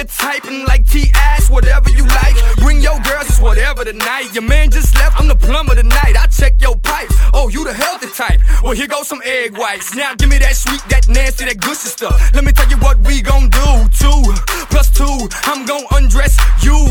your type and like T-ass, whatever you like. Bring your girls, it's whatever tonight. Your man just left, I'm the plumber tonight. I check your pipes, oh, you the healthy type. Well, here goes some egg whites. Now give me that sweet, that nasty, that gushy stuff. Let me tell you what we gon' do. 2 + 2, I'm gon' undress you.